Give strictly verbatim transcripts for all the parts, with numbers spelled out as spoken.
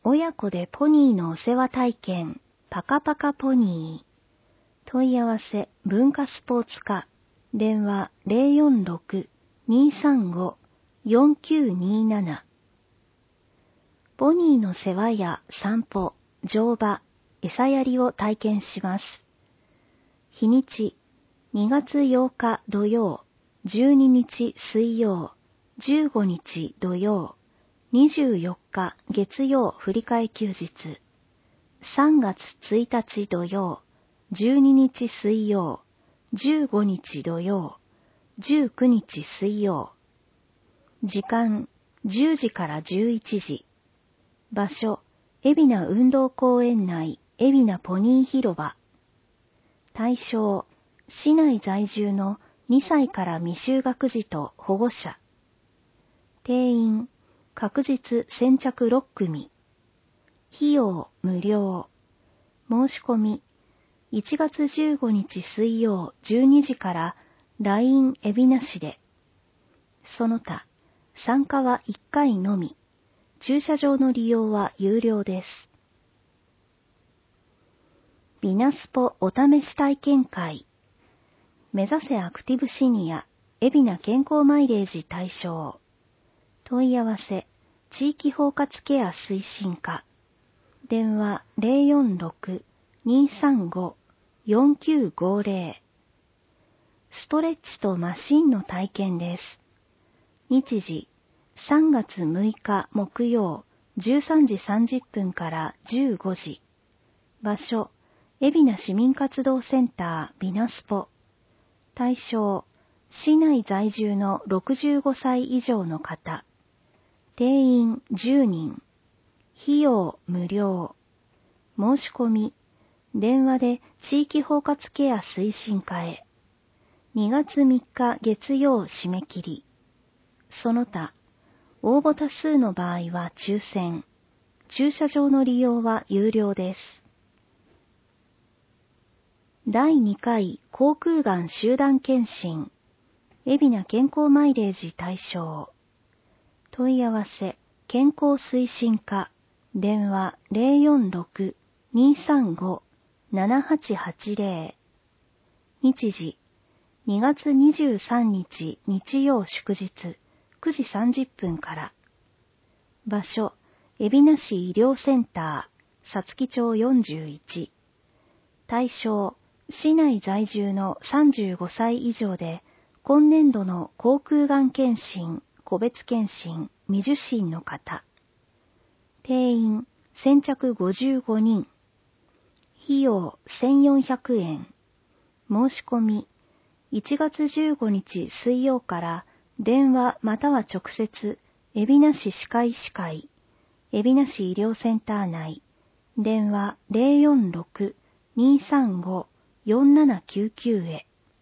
親子でポニーのお世話体験、パカパカポニー。問い合わせ、文化スポーツ課。電話 ゼロよんろく にーさんご よんきゅうにーなな。ポニーの世話や散歩、乗馬、餌やりを体験します。日にち、にがつようか土曜、じゅうににち水曜、じゅうごにち土曜、にじゅうよっか月曜振り替え休日、さんがつついたち土曜、じゅうににち水曜、じゅうごにち土曜、じゅうくにち水曜。時間、じゅうじからじゅういちじ。場所、海老名運動公園内、海老名ポニー広場。対象、市内在住のにさいから未就学児と保護者。定員、確実先着ろっくみ。費用、無料。申し込み、いちがつじゅうごにち水曜じゅうにじから ライン 海老名市で。その他、参加はいっかいのみ。駐車場の利用は有料です。ビナスポお試し体験会。目指せアクティブシニア、海老名健康マイレージ対象。問い合わせ、地域包括ケア推進課。電話 ゼロよんろく にーさんご よんきゅうごゼロ。ストレッチとマシンの体験です。日時、さんがつむいか木曜、じゅうさんじさんじゅっぷんからじゅうごじ。場所、海老名市民活動センタービナスポ。対象、市内在住のろくじゅうごさい以上の方。定員じゅうにん。費用無料。申し込み、電話で地域包括ケア推進課へ。にがつみっか月曜締め切り。その他、応募多数の場合は抽選。駐車場の利用は有料です。だいにかい口腔がん集団検診。海老名健康マイレージ対象。問い合わせ、健康推進課。電話 ゼロよんろく にーさんご ななはちはちゼロ。日時、にがつにじゅうさんにち日曜祝日くじさんじゅっぷんから。場所、海老名市医療センター、さつき町よんじゅういち。対象、市内在住のさんじゅうごさい以上で、今年度の口腔がん検診、個別検診、未受診の方。定員、先着ごじゅうごにん。費用、せんよんひゃくえん。申し込み、いちがつじゅうごにち水曜から電話または直接、海老名市歯科医師会、海老名市医療センター内、電話 ゼロよんろく にーさんご よんななきゅうきゅう へ。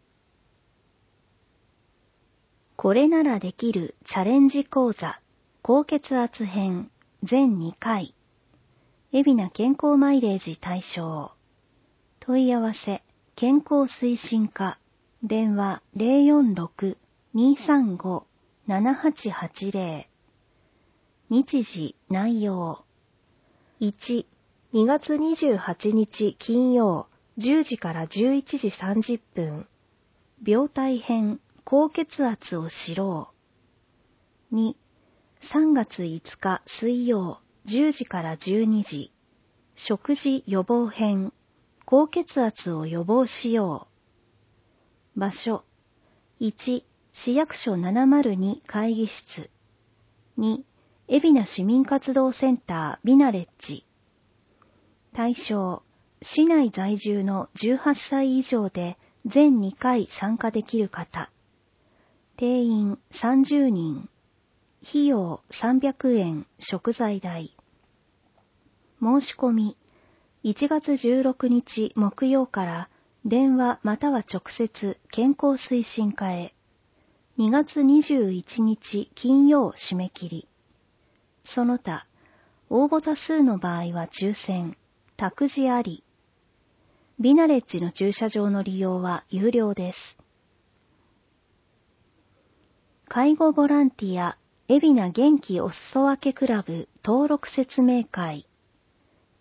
これならできるチャレンジ講座、高血圧編、全にかい。海老名健康マイレージ対象。問い合わせ、健康推進課。電話 ゼロよんろく にーさんご ななはちはちゼロ。日時、内容。いち、にがつにじゅうはちにち金曜、じゅうじからじゅういちじさんじゅっぷん。病態編、高血圧を知ろう。に、さんがついつか水曜、じゅうじからじゅうにじ。食事予防編、高血圧を予防しよう。場所、いち、市役所ななまるに会議室。に、海老名市民活動センタービナレッジ。対象、市内在住のじゅうはっさい以上で全にかい参加できる方。定員さんじゅうにん。費用さんびゃくえん食材代。申し込み、いちがつじゅうろくにち木曜から電話または直接健康推進課へ。にがつにじゅういちにち金曜締め切り。その他、応募多数の場合は抽選、託児あり。ビナレッジの駐車場の利用は有料です。介護ボランティア、海老名元気お裾分けクラブ登録説明会。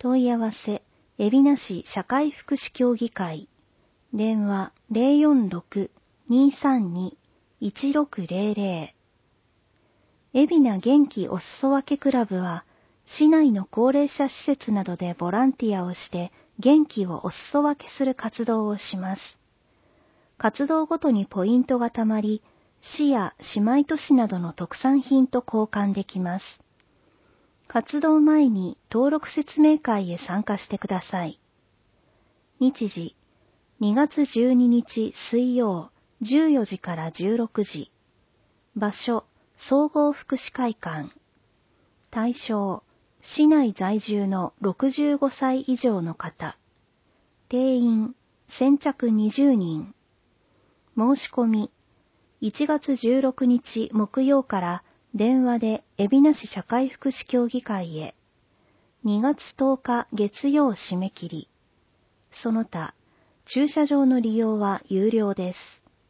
問い合わせ、海老名市社会福祉協議会。電話 ゼロよんろく にーさんに いちろくゼロゼロ。海老名元気お裾分けクラブは、市内の高齢者施設などでボランティアをして元気をお裾分けする活動をします。活動ごとにポイントがたまり、市や姉妹都市などの特産品と交換できます。活動前に登録説明会へ参加してください。日時、にがつじゅうににち水曜じゅうよじからじゅうろくじ。場所、総合福祉会館。対象、市内在住のろくじゅうごさい以上の方。定員、先着にじゅうにん。申し込み、いちがつじゅうろくにち木曜から電話で海老名市社会福祉協議会へ。にがつとおか月曜締め切り。その他、駐車場の利用は有料です。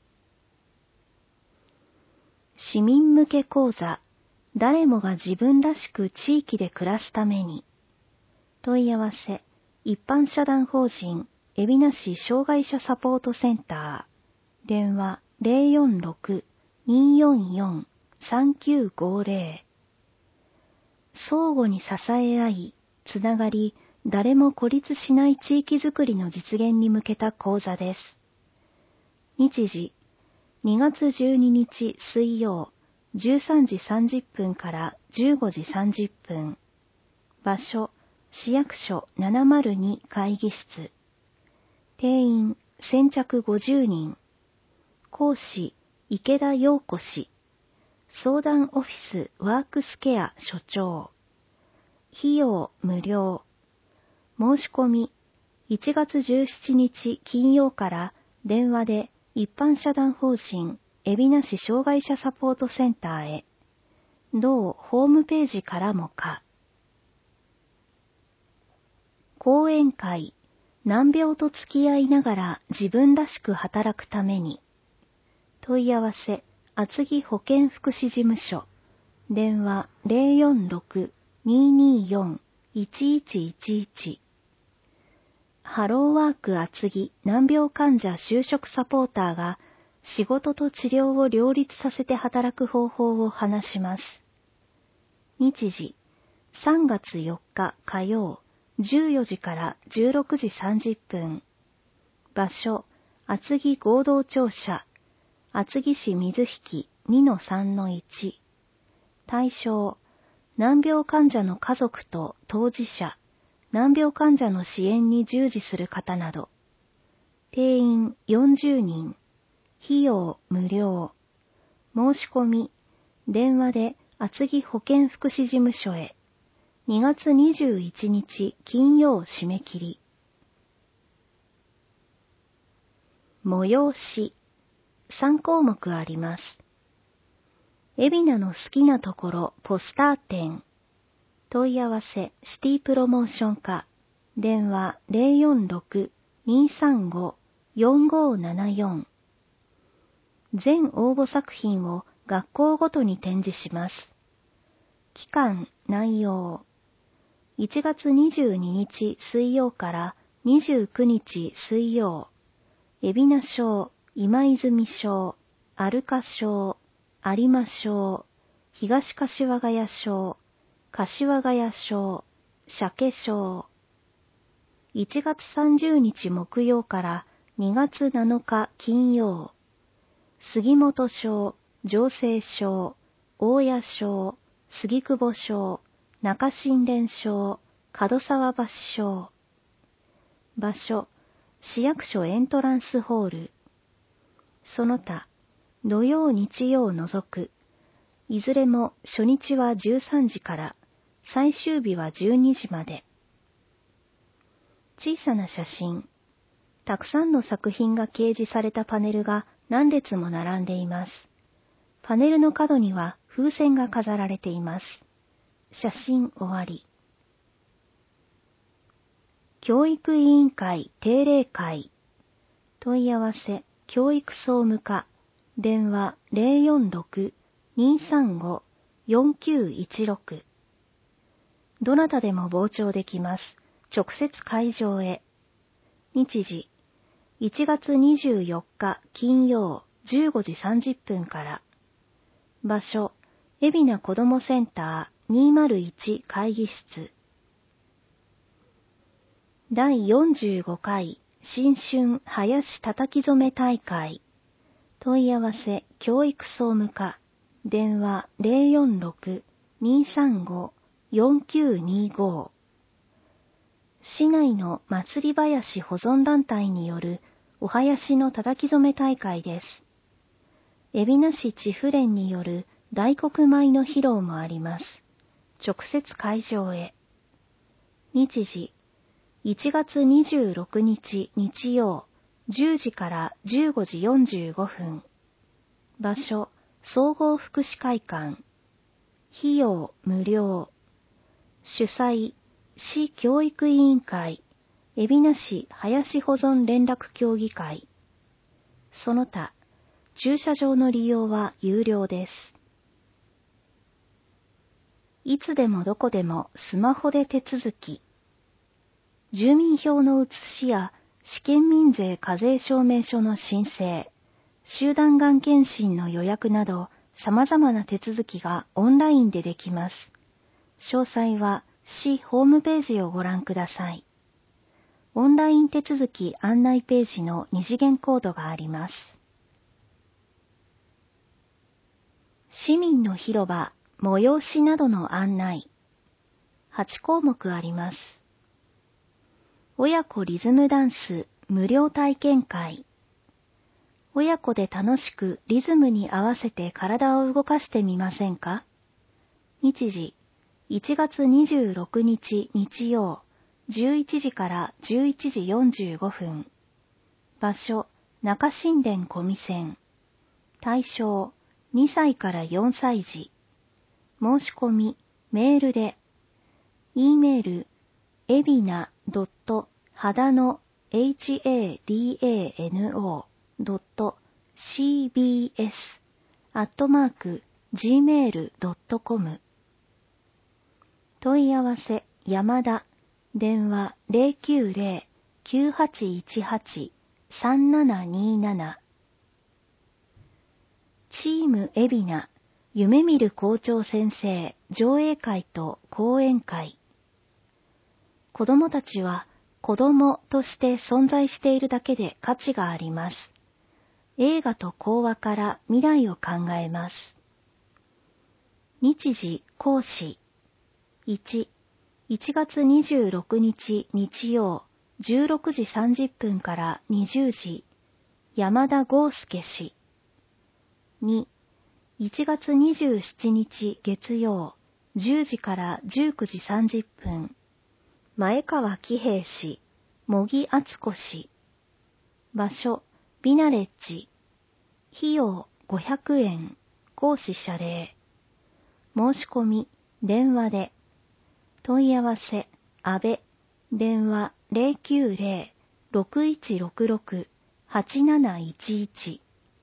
市民向け講座、誰もが自分らしく地域で暮らすために。問い合わせ、一般社団法人海老名市障害者サポートセンター。電話 ゼロよんろく にーよんよん さんきゅうごゼロ。相互に支え合い、つながり、誰も孤立しない地域づくりの実現に向けた講座です。日時、にがつじゅうににち水曜、じゅうさんじさんじゅっぷんからじゅうごじさんじゅっぷん。場所、市役所ななまるに会議室。定員、先着ごじゅうにん。講師、池田陽子氏。相談オフィスワークスケア所長。費用無料。申し込み、いちがつじゅうしちにち金曜から電話で一般社団法人海老名市障害者サポートセンターへ。同ホームページからもか。講演会、難病と付き合いながら自分らしく働くために。問い合わせ、厚木保健福祉事務所。電話 ゼロよんろく にーにーよん いちいちいちいち。ハローワーク厚木難病患者就職サポーターが仕事と治療を両立させて働く方法を話します。日時、さんがつよっか火曜、じゅうよじからじゅうろくじさんじゅっぷん。場所、厚木合同庁舎。厚木市水引 にのさんのいち。対象、難病患者の家族と当事者、難病患者の支援に従事する方など。定員よんじゅうにん。費用無料。申し込み、電話で厚木保健福祉事務所へ。にがつにじゅういちにち金曜締め切り。催し、さんこうもくあります。海老名の好きなところポスター展。問い合わせシティプロモーション課。電話 ゼロよんろく にーさんご よんごななよん。全応募作品を学校ごとに展示します。期間、内容。いちがつにじゅうににち水曜からにじゅうくにち水曜。海老名小、今泉小、アルカ小、有馬小、東柏ヶ谷小、柏ヶ谷小、鮭小。いちがつさんじゅうにち木曜からにがつなのか金曜。杉本小、城西小、大谷小、杉久保小、中新田小、門沢橋小。場所、市役所エントランスホール。その他、土曜日曜除く。いずれも初日はじゅうさんじから、最終日はじゅうにじまで。小さな写真。たくさんの作品が掲示されたパネルが何列も並んでいます。パネルの角には風船が飾られています。写真終わり。教育委員会定例会。問い合わせ、教育総務課。電話 ゼロよんろく にーさんご よんきゅういちろく。どなたでも傍聴できます。 直接会場へ。日時、いちがつにじゅうよっか金曜じゅうごじさんじゅっぷんから。場所、海老名子どもセンターにまるいち会議室。だいよんじゅうごかい新春林叩き染め大会。問い合わせ教育総務課。電話 ゼロよんろく にーさんご よんきゅうにご。市内の祭り林保存団体によるお囃子の叩き染め大会です。海老名市地府連による大黒舞の披露もあります。直接会場へ。日時、いちがつにじゅうろくにち日曜じゅうじからじゅうごじよんじゅうごふん。場所、総合福祉会館。費用無料。主催、市教育委員会、海老名市林保存連絡協議会。その他、駐車場の利用は有料です。いつでもどこでもスマホで手続き。住民票の写しや試験民税課税証明書の申請、集団がん検診の予約など様々な手続きがオンラインでできます。詳細は市ホームページをご覧ください。オンライン手続き案内ページの二次元コードがあります。市民の広場、催しなどの案内。はちこうもくあります。親子リズムダンス無料体験会。親子で楽しくリズムに合わせて体を動かしてみませんか？日時、いちがつにじゅうろくにち日曜、じゅういちじからじゅういちじよんじゅうごふん。場所、中新田小見線。対象、にさいからよんさい児。申し込み、メールで。E メール、えびなはだの hadano.cbs アットマーク ジーメールドットコム。問い合わせ、山田。電話 ゼロきゅうゼロ きゅうはちいちはち さんななになな。チーム海老名夢見る校長先生上映会と講演会。子供たちは子供として存在しているだけで価値があります。映画と講話から未来を考えます。日時講師。いち、いちがつにじゅうろくにち日曜じゅうろくじさんじゅっぷんからにじゅうじ、山田豪介氏。に、いちがつにじゅうしちにち月曜じゅうじからじゅうくじさんじゅっぷん、前川喜平氏、茂木敦子氏。場所、ビナレッジ。費用ごひゃくえん、講師謝礼。申し込み、電話で。問い合わせ、安倍。電話 ゼロきゅうゼロ ろくいちろくろく はちなないちいち。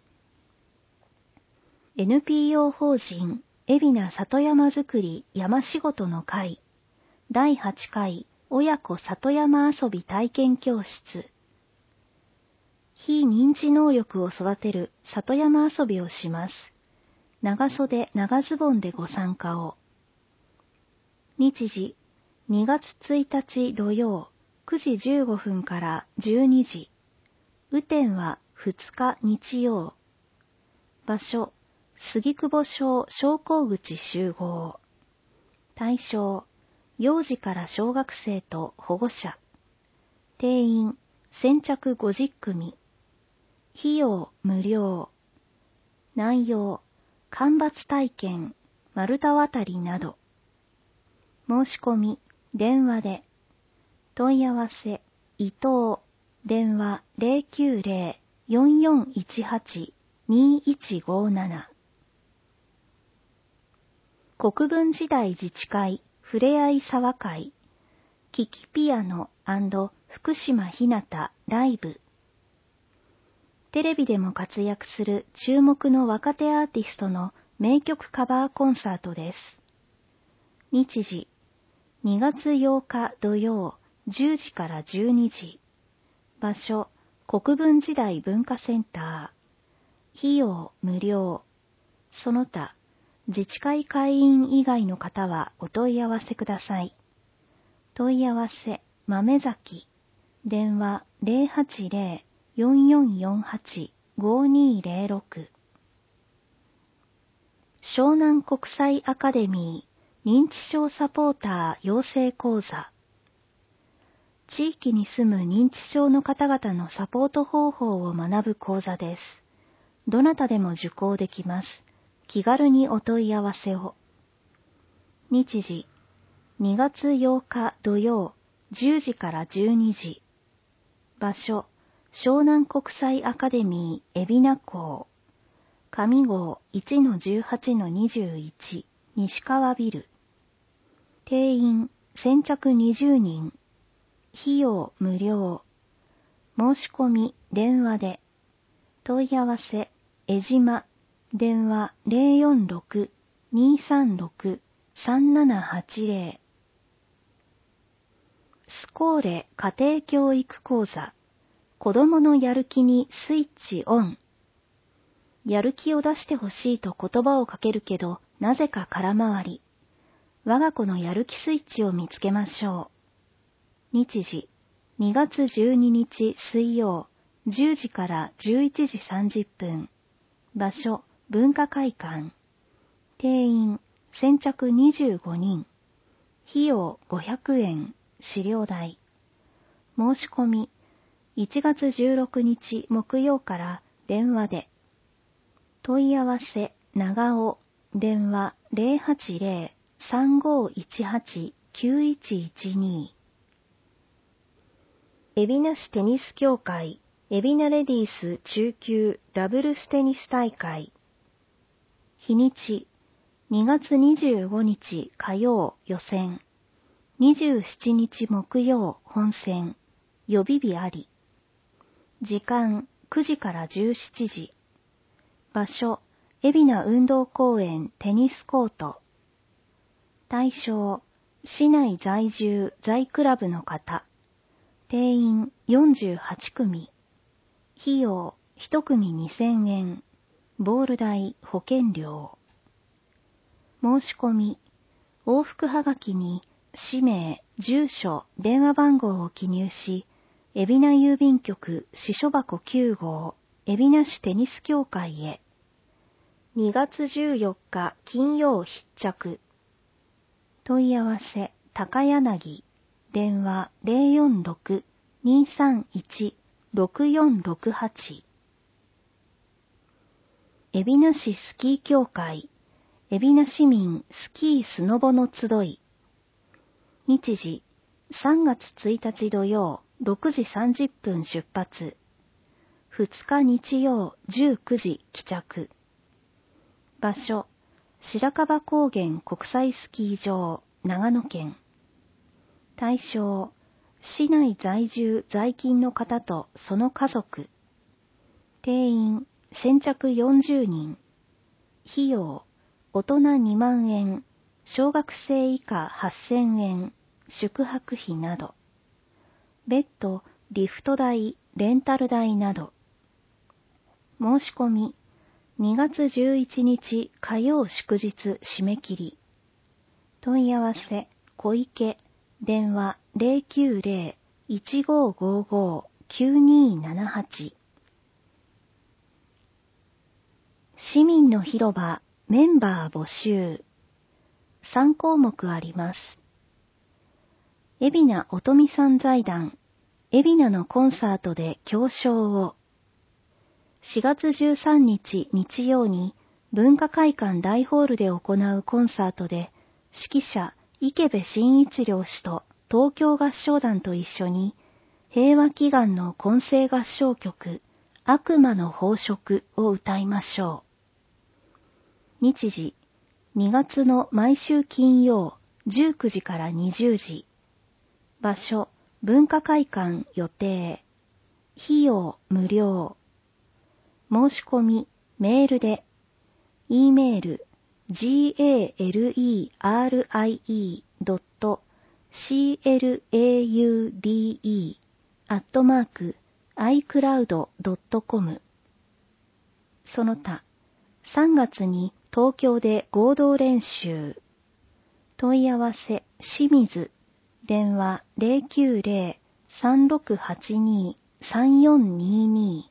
エヌピーオー 法人、海老名里山づくり山仕事の会。だいはちかい親子里山遊び体験教室。非認知能力を育てる里山遊びをします。長袖長ズボンでご参加を。日時、にがつついたち土曜くじじゅうごふんからじゅうにじ。雨天はふつか日曜。場所、杉久保小昇降口集合。対象、幼児から小学生と保護者。定員、先着ごじゅっくみ。費用無料。内容、間伐体験、丸太渡りなど。申し込み、電話で。問い合わせ、伊藤。電話 ゼロきゅうゼロ よんよんいちはち にいちごなな。国分寺台自治会ふれあい沢会。キキピアノ&福島ひなたライブ。テレビでも活躍する注目の若手アーティストの名曲カバーコンサートです。日時、にがつようか土曜じゅうじからじゅうにじ。場所、国分時代文化センター。費用無料。その他、自治会会員以外の方はお問い合わせください。問い合わせ、豆崎。電話 ゼロはちゼロ よんよんよんはち ごにゼロろく。湘南国際アカデミー認知症サポーター養成講座。地域に住む認知症の方々のサポート方法を学ぶ講座です。どなたでも受講できます。気軽にお問い合わせを。日時、にがつようか土曜、じゅうじからじゅうにじ。場所、湘南国際アカデミー海老名校。上号 いちのじゅうはちのにじゅういち 西川ビル。定員先着にじゅうにん。費用無料。申し込み電話で。問い合わせ江島。電話 ゼロよんろく にさんろく さんななはちゼロ。スコーレ家庭教育講座。子供のやる気にスイッチオン。やる気を出してほしいと言葉をかけるけど、なぜか空回り。我が子のやる気スイッチを見つけましょう。日時、にがつじゅうににち水曜、じゅうじからじゅういちじさんじゅっぷん。場所、文化会館。定員、先着にじゅうごにん。費用ごひゃくえん、資料代。申し込み、いちがつじゅうろくにち木曜から電話で。問い合わせ、長尾、電話 ゼロはちゼロ さんごいちはち きゅういちいちに。海老名市テニス協会、海老名レディース中級ダブルステニス大会。日にち、にがつにじゅうごにち火曜予選。にじゅうしちにち木曜本戦。予備日あり。時間くじからじゅうしちじ。場所、海老名運動公園テニスコート。対象、市内在住在クラブの方。定員よんじゅうはちくみ。費用いちくみにせんえん。ボール代保険料。申し込み、往復はがきに氏名、住所、電話番号を記入し、海老名郵便局支所箱きゅうごう、海老名市テニス協会へ。にがつじゅうよっか金曜必着。問い合わせ、高柳。電話 ゼロよんろく にさんいち ろくよんろくはち。海老名市スキー協会、海老名市民スキースノボの集い。日時、さんがつついたち土曜、ろくじさんじゅっぷん出発。ふつか日曜、じゅうくじ帰着。場所、白樺高原国際スキー場、長野県。対象、市内在住在勤の方とその家族。定員、先着よんじゅうにん。費用、大人にまんえん、小学生以下はっせんえん、宿泊費など。別途、リフト代、レンタル代など。申し込み、にがつじゅういちにち火曜祝日締め切り。問い合わせ、小池、電話 ゼロきゅうゼロ いちごーごーごー きゅうにーななはち。市民の広場メンバー募集。さんこうもくあります。海老名おとみさん財団、海老名のコンサートで表彰を。しがつじゅうさんにち日曜に文化会館大ホールで行うコンサートで、指揮者池部慎一郎氏と東京合唱団と一緒に平和祈願の混声合唱曲悪魔の飽食を歌いましょう。日時、にがつの毎週金曜じゅうくじからにじゅうじ。場所、文化会館予定。費用無料。申し込み、メールで。E メール、ガレリー ドットシーエルエーユーディーイー アットマーク アイクラウド ドットコム。その他、さんがつに東京で合同練習。問い合わせ、清水。電話 ゼロきゅうゼロ さんろくはちに さんよんにに。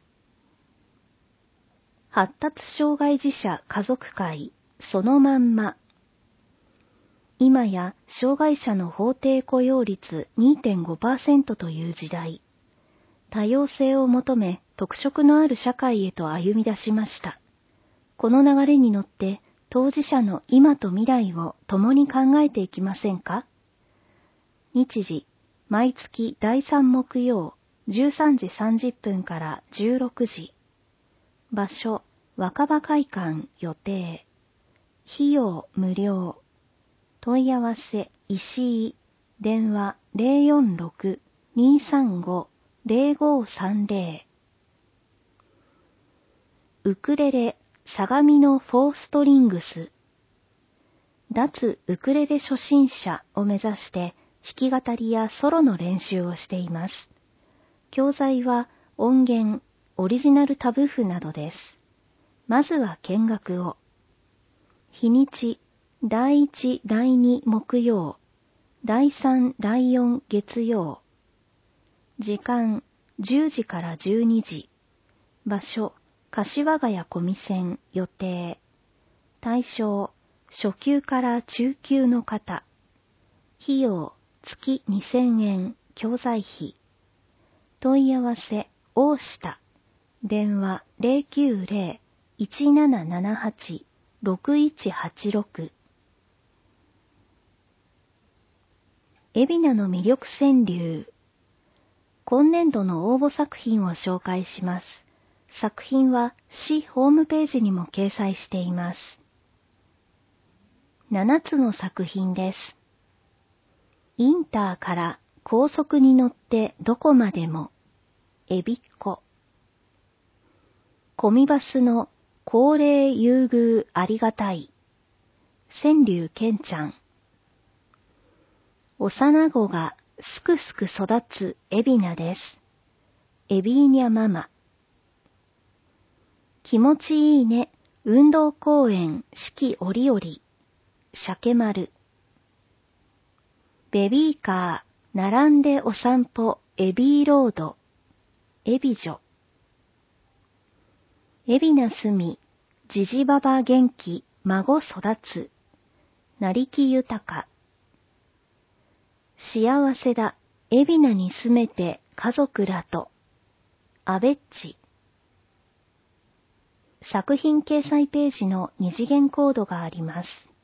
発達障害児者家族会、そのまんま。今や障害者の法定雇用率 にてんごパーセント という時代、多様性を求め特色のある社会へと歩み出しました。この流れに乗って当事者の今と未来を共に考えていきませんか？日時、毎月だいさん木曜じゅうさんじさんじゅっぷんからじゅうろくじ。場所、若葉会館予定。費用無料。問い合わせ、石井。電話 ゼロよんろく にさんご ゼロごさんゼロ。ウクレレ、相模のフォーストリングス。脱ウクレレ初心者を目指して弾き語りやソロの練習をしています。教材は音源、オリジナルタブ譜などです。まずは見学を。日にち、だいいち、だいに木曜、だいさん、だいよん月曜。時間、じゅうじからじゅうにじ。場所、柏ヶ谷小見線予定。対象、初級から中級の方。費用、月にせんえん、教材費。問い合わせ、大下。電話 ゼロきゅうゼロ いちななななはち ろくいちはちろく。海老名の魅力川柳。今年度の応募作品を紹介します。作品は市ホームページにも掲載しています。ななつの作品です。インターから高速に乗ってどこまでも、えびっこ。コミバスの高齢優遇ありがたい、川柳けんちゃん。幼子がすくすく育つ海老名です。エビーニャママ。気持ちいいね、運動公園四季折々、鮭丸。ベビーカー、並んでお散歩、エビーロード、エビジョ。海老名住み、じじばば元気、孫育つ、成木豊。幸せだ、海老名に住めて家族らと、アベッチ。作品掲載ページの二次元コードがあります。